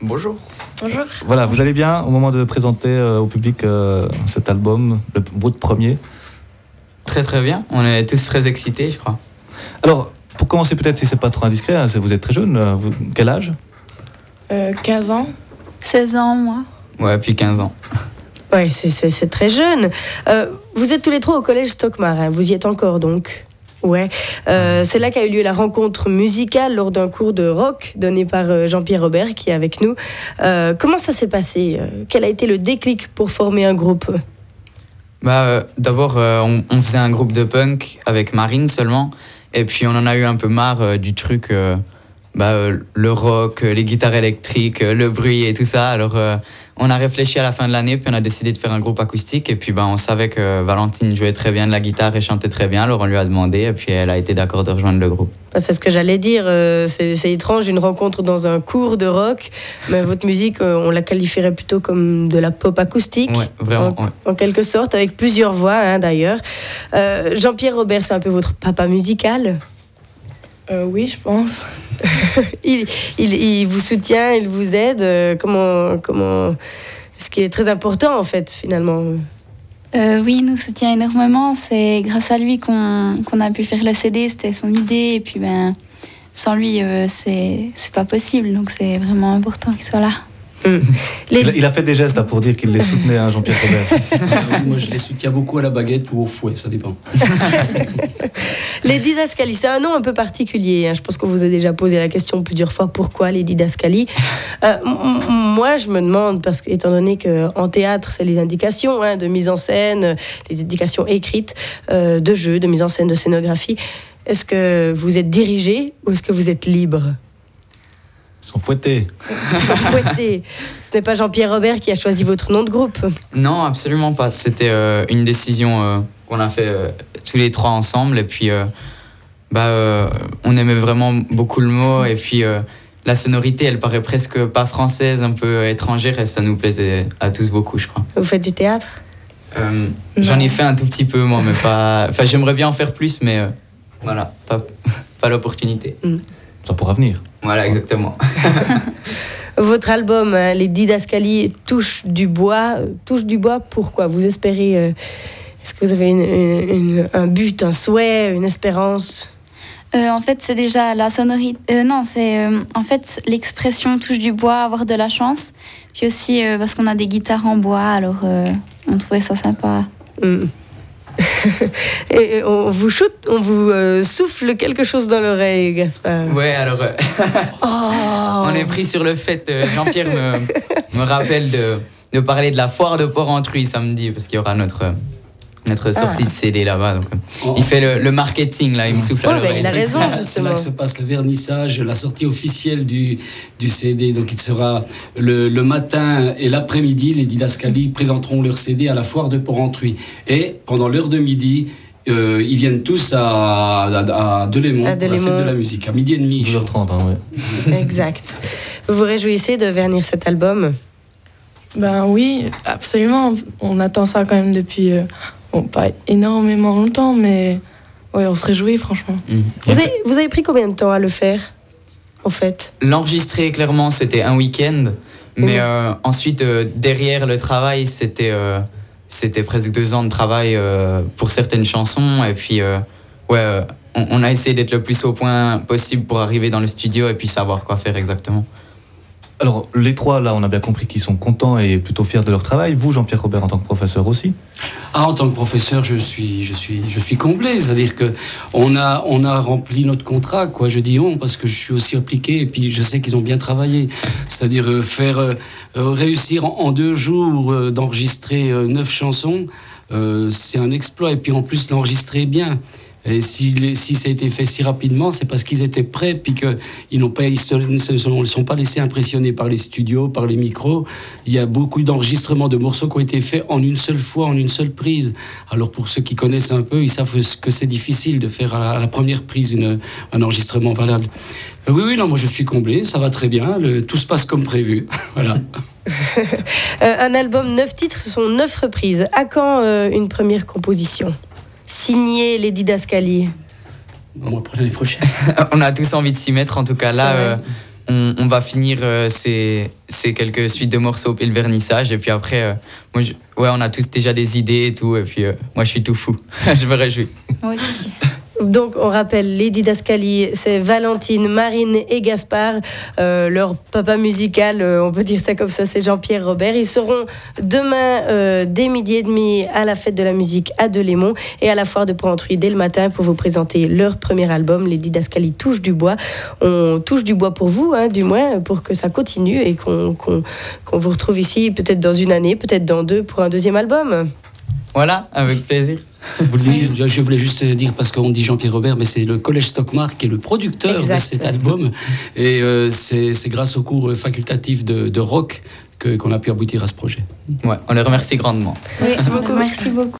Bonjour. Bonjour. Voilà, vous allez bien au moment de présenter au public cet album, votre premier? Très très bien, on est tous très excités, je crois. Alors, pour commencer peut-être, si c'est pas trop indiscret, hein, vous êtes très jeune, quel âge? 15 ans. 16 ans, moi. Ouais, depuis 15 ans. Ouais, c'est très jeune. Vous êtes tous les trois au collège Stockmar, hein, vous y êtes encore donc? Ouais. C'est là qu'a eu lieu la rencontre musicale lors d'un cours de rock donné par Jean-Pierre Robert qui est avec nous. Comment ça s'est passé? Quel a été le déclic pour former un groupe? D'abord, on faisait un groupe de punk avec Marine seulement. Et puis on en a eu un peu marre du truc, le rock, les guitares électriques, le bruit et tout ça. Alors on a réfléchi à la fin de l'année, puis on a décidé de faire un groupe acoustique. Et puis on savait que Valentine jouait très bien de la guitare et chantait très bien. Alors on lui a demandé, et puis elle a été d'accord de rejoindre le groupe. C'est ce que j'allais dire, c'est étrange, une rencontre dans un cours de rock, mais votre musique, on la qualifierait plutôt comme de la pop acoustique, ouais, vraiment, en quelque sorte, avec plusieurs voix hein, d'ailleurs. Jean-Pierre Robert, c'est un peu votre papa musical? Oui, je pense. il vous soutient, il vous aide. Comment est-ce qu'il est très important en fait finalement? Oui, il nous soutient énormément. C'est grâce à lui qu'on a pu faire le CD. C'était son idée. Et puis, sans lui, c'est pas possible. Donc, c'est vraiment important qu'il soit là. Il a fait des gestes pour dire qu'il les soutenait, hein, Jean-Pierre Robert. Moi, je les soutiens beaucoup à la baguette ou au fouet, ça dépend. Les Didascalies, c'est un nom un peu particulier. Hein. Je pense qu'on vous a déjà posé la question plusieurs fois, pourquoi les Didascalies? Moi, je me demande, parce qu'étant donné qu'en théâtre, c'est les indications hein, de mise en scène, les indications écrites, de jeu, de mise en scène, de scénographie, est-ce que vous êtes dirigé ou est-ce que vous êtes libre? Ils sont fouettés. Ce n'est pas Jean-Pierre Robert qui a choisi votre nom de groupe? Non, absolument pas. C'était une décision qu'on a fait tous les trois ensemble. Et puis, on aimait vraiment beaucoup le mot. Et puis, la sonorité, elle paraît presque pas française, un peu étrangère. Et ça nous plaisait à tous beaucoup, je crois. Vous faites du théâtre? J'en ai fait un tout petit peu, moi, mais pas... Enfin, j'aimerais bien en faire plus, mais voilà, pas l'opportunité. Ça pourra venir. Voilà, exactement. Votre album, Les Didascalies, touche du bois. Touche du bois, pourquoi? Vous espérez... est-ce que vous avez un but, un souhait, une espérance? En fait, c'est déjà la sonorité... non, c'est en fait l'expression touche du bois, avoir de la chance. Puis aussi parce qu'on a des guitares en bois, alors on trouvait ça sympa. Et on vous souffle quelque chose dans l'oreille, Gaspard. Ouais, alors on est pris sur le fait. Jean-Pierre me rappelle de parler de la foire de Porrentruy samedi, parce qu'il y aura notre sortie de CD là-bas. Donc, il fait le marketing, là, il me souffle à l'oreille. Il a raison, justement. C'est là que se passe le vernissage, la sortie officielle du CD. Donc il sera le matin et l'après-midi, les Didascalies présenteront leur CD à la foire de Porrentruy. Et pendant l'heure de midi, ils viennent tous à Delémont pour la fête de la musique, à midi et demi. 12h30, hein, ouais. Exact. Vous vous réjouissez de vernir cet album? Oui, absolument. On attend ça quand même depuis... pas énormément longtemps, mais ouais, on se réjouit, franchement. Vous avez pris combien de temps à le faire, en fait? L'enregistrer, clairement, c'était un week-end. Mais ensuite, derrière le travail, c'était presque 2 ans de travail pour certaines chansons. Et puis, on a essayé d'être le plus au point possible pour arriver dans le studio et puis savoir quoi faire exactement. Alors, les trois, là, on a bien compris qu'ils sont contents et plutôt fiers de leur travail. Vous, Jean-Pierre Robert, en tant que professeur aussi? En tant que professeur, je suis comblé. C'est-à-dire qu'on a rempli notre contrat, quoi. Je dis on, parce que je suis aussi impliqué et puis je sais qu'ils ont bien travaillé. C'est-à-dire réussir en 2 jours d'enregistrer 9 chansons, c'est un exploit. Et puis en plus, l'enregistrer bien. Et si ça a été fait si rapidement, c'est parce qu'ils étaient prêts, puis qu'ils ne se sont pas laissés impressionner par les studios, par les micros. Il y a beaucoup d'enregistrements de morceaux qui ont été faits en une seule fois, en une seule prise. Alors pour ceux qui connaissent un peu, ils savent que c'est difficile de faire à la première prise un enregistrement valable. Oui, non, moi je suis comblé, ça va très bien, tout se passe comme prévu. Voilà. Un album, 9 titres, ce sont 9 reprises. À quand une première composition signé les Didascalies? Moi, pour l'année prochaine. On a tous envie de s'y mettre. En tout cas, là, on va finir ces quelques suites de morceaux puis le vernissage. Et puis après, on a tous déjà des idées et tout. Et puis moi, je suis tout fou. Je me réjouis. Moi aussi. Donc, on rappelle, les Didascalies, c'est Valentine, Marine et Gaspard. Leur papa musical, on peut dire ça comme ça, c'est Jean-Pierre Robert. Ils seront demain, dès 12h30, à la fête de la musique à Delémont et à la foire de Porrentruy dès le matin pour vous présenter leur premier album, les Didascalies touchent du bois. On touche du bois pour vous, du moins, pour que ça continue et qu'on vous retrouve ici peut-être dans une année, peut-être dans 2 pour un deuxième album. Voilà, avec plaisir. Je voulais juste dire, parce qu'on dit Jean-Pierre Robert, mais c'est le Collège Stockmar qui est le producteur de cet album. Et c'est grâce au cours facultatif de rock qu'on a pu aboutir à ce projet. Ouais, on les remercie grandement. Oui, merci beaucoup.